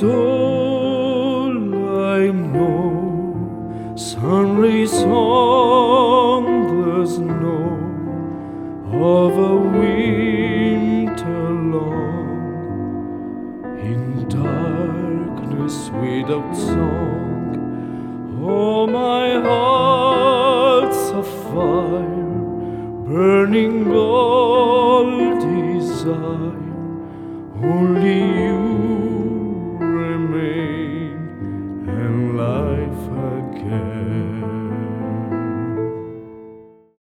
is all I know. Sun rays on the snow of a winter long, in darkness without song. Oh, my heart's a fire burning gold.